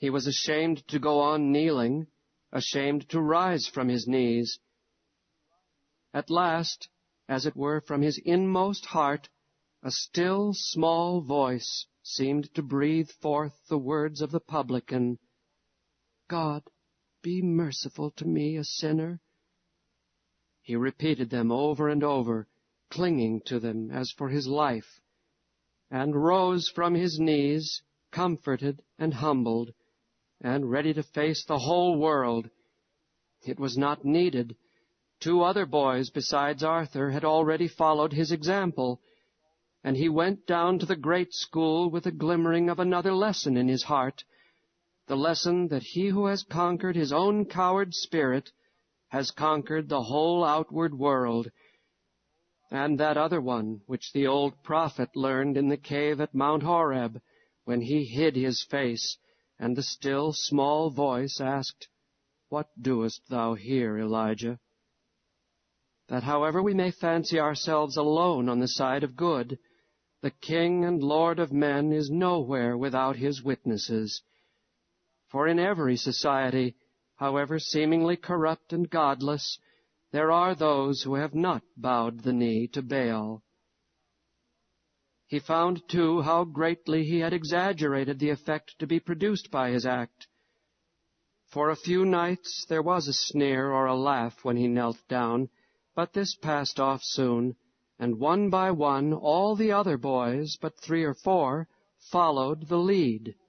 He was ashamed to go on kneeling, ashamed to rise from his knees. At last, as it were from his inmost heart, a still small voice seemed to breathe forth the words of the publican, "God, be merciful to me, a sinner." He repeated them over and over, clinging to them as for his life, and rose from his knees, comforted and humbled, and ready to face the whole world. It was not needed. 2 other boys besides Arthur had already followed his example, and he went down to the great school with a glimmering of another lesson in his heart, the lesson that he who has conquered his own coward spirit has conquered the whole outward world, and that other one which the old prophet learned in the cave at Mount Horeb, when he hid his face, and the still small voice asked, "What doest thou here, Elijah?" That however we may fancy ourselves alone on the side of good, the King and Lord of men is nowhere without his witnesses. For in every society, however seemingly corrupt and godless, there are those who have not bowed the knee to Baal. He found, too, how greatly he had exaggerated the effect to be produced by his act. For a few nights there was a sneer or a laugh when he knelt down, but this passed off soon, and one by one all the other boys, but 3 or 4, followed the lead.